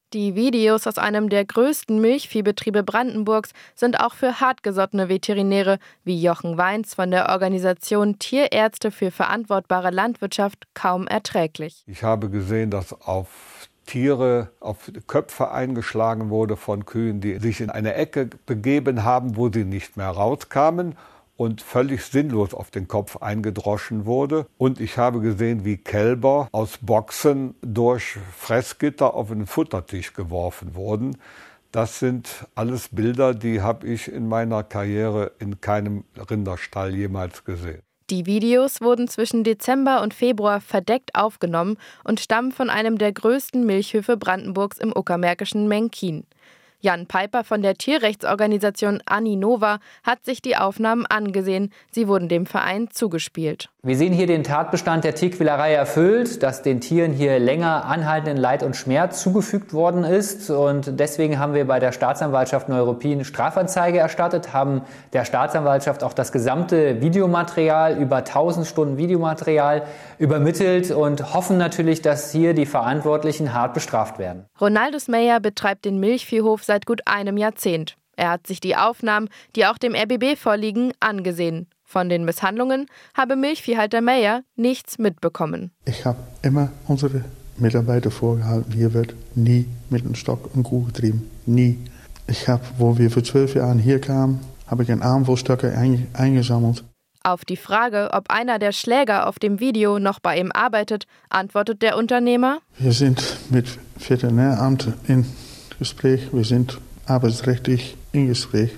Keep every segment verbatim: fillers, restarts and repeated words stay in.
Die Videos aus einem der größten Milchviehbetriebe Brandenburgs sind auch für hartgesottene Veterinäre wie Jochen Weins von der Organisation Tierärzte für verantwortbare Landwirtschaft kaum erträglich. Ich habe gesehen, dass auf Tiere, auf Köpfe eingeschlagen wurde von Kühen, die sich in eine Ecke begeben haben, wo sie nicht mehr rauskamen und völlig sinnlos auf den Kopf eingedroschen wurde. Und ich habe gesehen, wie Kälber aus Boxen durch Fressgitter auf einen Futtertisch geworfen wurden. Das sind alles Bilder, die habe ich in meiner Karriere in keinem Rinderstall jemals gesehen. Die Videos wurden zwischen Dezember und Februar verdeckt aufgenommen und stammen von einem der größten Milchhöfe Brandenburgs im uckermärkischen Menkin. Jan Peiper von der Tierrechtsorganisation Aninova hat sich die Aufnahmen angesehen. Sie wurden dem Verein zugespielt. Wir sehen hier den Tatbestand der Tierquälerei erfüllt, dass den Tieren hier länger anhaltenden Leid und Schmerz zugefügt worden ist. Und deswegen haben wir bei der Staatsanwaltschaft Neuruppin Strafanzeige erstattet, haben der Staatsanwaltschaft auch das gesamte Videomaterial, über tausend Stunden Videomaterial übermittelt und hoffen natürlich, dass hier die Verantwortlichen hart bestraft werden. Ronaldus Meyer betreibt den Milchviehhof seit gut einem Jahrzehnt. Er hat sich die Aufnahmen, die auch dem R B B vorliegen, angesehen. Von den Misshandlungen habe Milchviehhalter Meyer nichts mitbekommen. Ich habe immer unsere Mitarbeiter vorgehalten, hier wird nie mit dem Stock und Kuh getrieben. Nie. Ich habe, wo wir vor zwölf Jahren hier kamen, habe ich einen Armwollstöcke eingesammelt. Auf die Frage, ob einer der Schläger auf dem Video noch bei ihm arbeitet, antwortet der Unternehmer: Wir sind mit Veterinäramt in Gespräch, wir sind arbeitsrechtlich in Gespräch.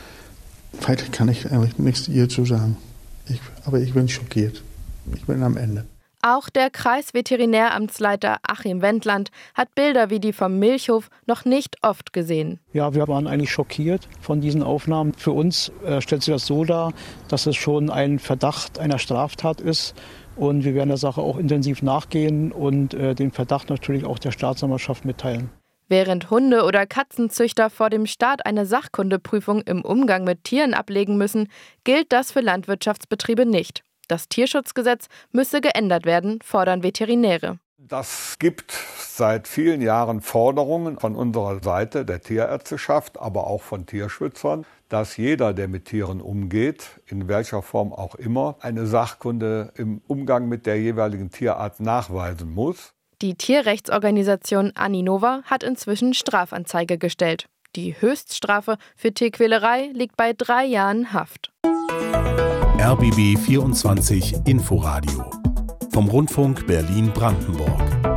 Weiter kann ich eigentlich nichts hierzu sagen. Ich, aber ich bin schockiert. Ich bin am Ende. Auch der Kreisveterinäramtsleiter Achim Wendland hat Bilder wie die vom Milchhof noch nicht oft gesehen. Ja, wir waren eigentlich schockiert von diesen Aufnahmen. Für uns äh, stellt sich das so dar, dass es schon ein Verdacht einer Straftat ist. Und wir werden der Sache auch intensiv nachgehen und äh, den Verdacht natürlich auch der Staatsanwaltschaft mitteilen. Während Hunde- oder Katzenzüchter vor dem Start eine Sachkundeprüfung im Umgang mit Tieren ablegen müssen, gilt das für Landwirtschaftsbetriebe nicht. Das Tierschutzgesetz müsse geändert werden, fordern Veterinäre. Das gibt seit vielen Jahren Forderungen von unserer Seite, der Tierärzteschaft, aber auch von Tierschützern, dass jeder, der mit Tieren umgeht, in welcher Form auch immer, eine Sachkunde im Umgang mit der jeweiligen Tierart nachweisen muss. Die Tierrechtsorganisation Aninova hat inzwischen Strafanzeige gestellt. Die Höchststrafe für Tierquälerei liegt bei drei Jahren Haft. R B B vierundzwanzig Inforadio vom Rundfunk Berlin-Brandenburg.